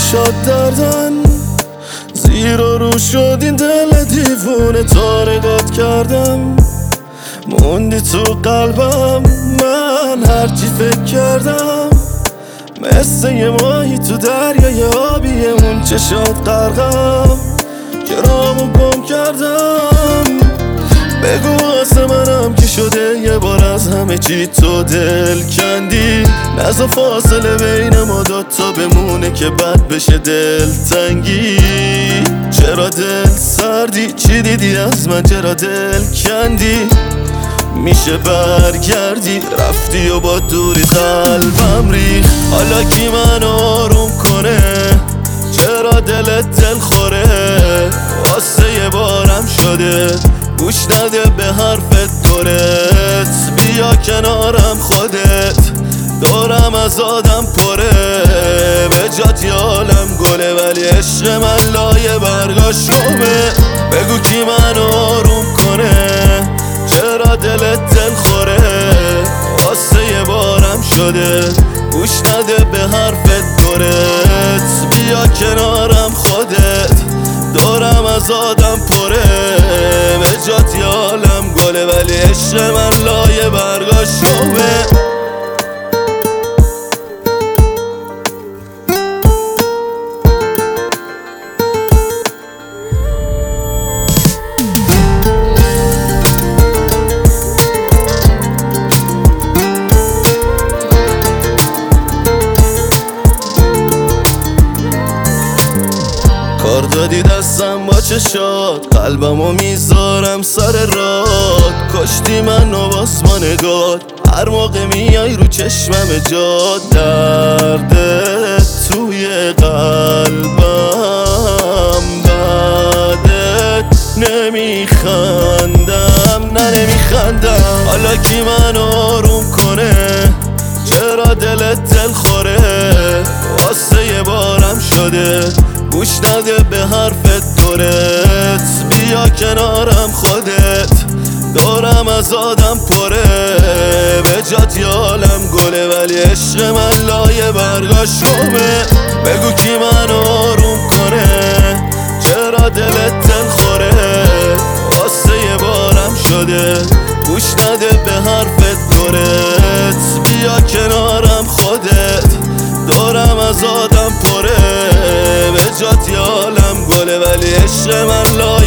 چشات دردن زیر و رو شد این دل دیوونه تارگات کردم موندی تو قلبم من هرچی فکر کردم مثل یه ماهی تو دریای آبی اون چشات غرقم گرامو گم کردم بگو واسه منم که شده یه بار از همه چی تو دل کندی نزا فاصله بین ما دوتا بمونه که بد بشه دل تنگی چرا دل سردی چی دیدی از من چرا دل کندی میشه برگردی رفتی و با دوری قلبم ریخ حالا کی من آروم کنه چرا دلت دل خوره واسه یه بارم شده گوش نده به حرفت دورت بیا کنارم خودت دورم از آدم پره به جات یالم گله ولی عشق من لایه برگاشومه بگو کی من آروم کنه چرا دلت دل خوره واسه یه بارم شده گوش نده به حرفت دورت بیا کنارم خودت دورم از آدم پره به جات یالم گله ولی عشق من لایه برگاشومه کار دادی دستم با چشات قلبمو میذارم سر راد کشتی من و با نگات هر موقع میای رو چشمم جات دردت توی قلبم بعدت نمیخندم نه نمیخندم حالا کی من آروم کنه چرا دلت دل خوره واسه یه بارم شده گوش نده به حرفت دورت بیا کنارم خودت دورم از آدم پره به جات یالم گله ولی عشق من لایه برگاشومه بگو کی من آروم کنه چرا دلت دل خوره واسه یه بارم شده گوش نده به حرفت دورت بیا کنارم خودت دورم از آدم پره به جات یالم گله ولی عشق من